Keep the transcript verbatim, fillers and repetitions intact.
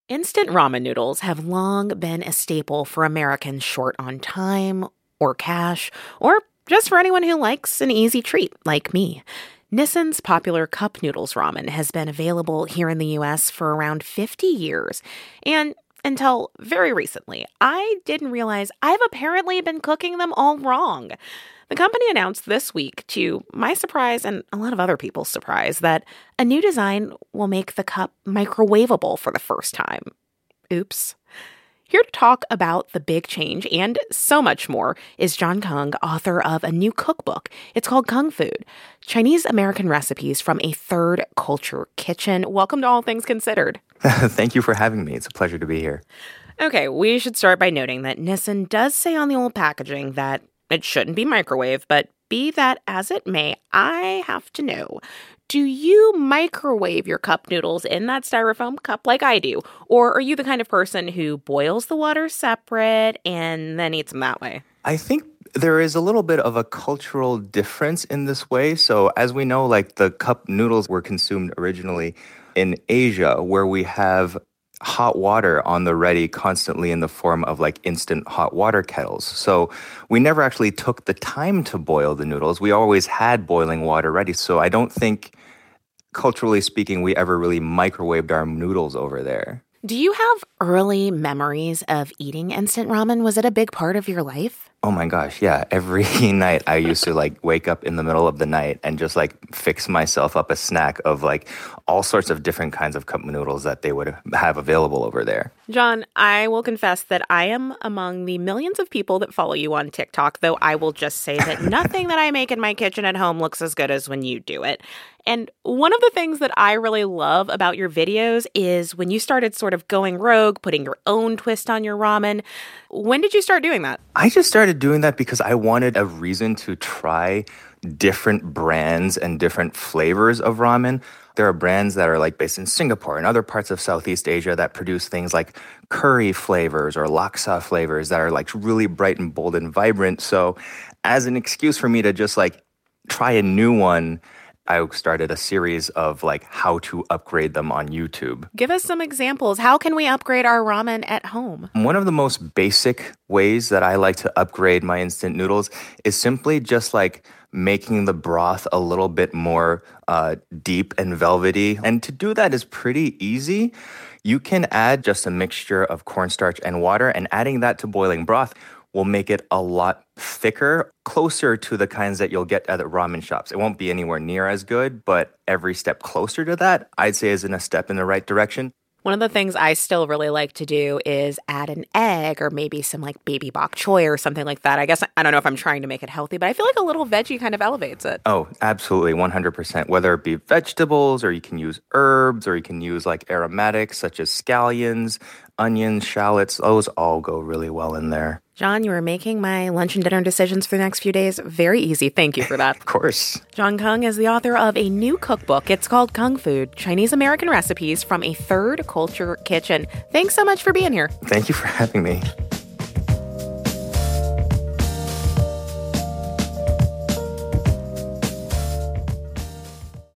Instant ramen noodles have long been a staple for Americans short on time or cash, or just for anyone who likes an easy treat like me. Nissin's popular cup noodles ramen has been available here in the U S for around fifty years, and until very recently, I didn't realize I've apparently been cooking them all wrong. The company announced this week, to my surprise and a lot of other people's surprise, that a new design will make the cup microwavable for the first time. Oops. Here to talk about the big change and so much more is John Kung, author of a new cookbook. It's called Kung Food, Chinese American Recipes from a Third Culture Kitchen. Welcome to All Things Considered. Thank you for having me. It's a pleasure to be here. Okay, we should start by noting that Nissin does say on the old packaging that it shouldn't be microwave, but be that as it may, I have to know, do you microwave your cup noodles in that styrofoam cup like I do? Or are you the kind of person who boils the water separate and then eats them that way? I think there is a little bit of a cultural difference in this way. So as we know, like the cup noodles were consumed originally in Asia, where we have hot water on the ready constantly in the form of like instant hot water kettles. So we never actually took the time to boil the noodles. We always had boiling water ready. So I don't think, culturally speaking, we ever really microwaved our noodles over there. Do you have early memories of eating instant ramen? Was it a big part of your life? Oh my gosh, yeah. Every night I used to like wake up in the middle of the night and just like fix myself up a snack of like all sorts of different kinds of cup noodles that they would have available over there. John, I will confess that I am among the millions of people that follow you on TikTok, though I will just say that nothing that I make in my kitchen at home looks as good as when you do it. And one of the things that I really love about your videos is when you started sort of going rogue, putting your own twist on your ramen. When did you start doing that? I just started doing that because I wanted a reason to try different brands and different flavors of ramen. There are brands that are like based in Singapore and other parts of Southeast Asia that produce things like curry flavors or laksa flavors that are like really bright and bold and vibrant. So as an excuse for me to just like try a new one, I started a series of like how to upgrade them on YouTube. Give us some examples. How can we upgrade our ramen at home? One of the most basic ways that I like to upgrade my instant noodles is simply just like making the broth a little bit more uh, deep and velvety. And to do that is pretty easy. You can add just a mixture of cornstarch and water, and adding that to boiling broth will make it a lot thicker, closer to the kinds that you'll get at the ramen shops. It won't be anywhere near as good, but every step closer to that, I'd say is in a step in the right direction. One of the things I still really like to do is add an egg or maybe some like baby bok choy or something like that. I guess I don't know if I'm trying to make it healthy, but I feel like a little veggie kind of elevates it. Oh, absolutely, one hundred percent. Whether it be vegetables or you can use herbs or you can use like aromatics such as scallions, onions, shallots, those all go really well in there. John, you are making my lunch and dinner decisions for the next few days very easy. Thank you for that. Of course. John Kung is the author of a new cookbook. It's called Kung Food, Chinese American Recipes from a Third Culture Kitchen. Thanks so much for being here. Thank you for having me.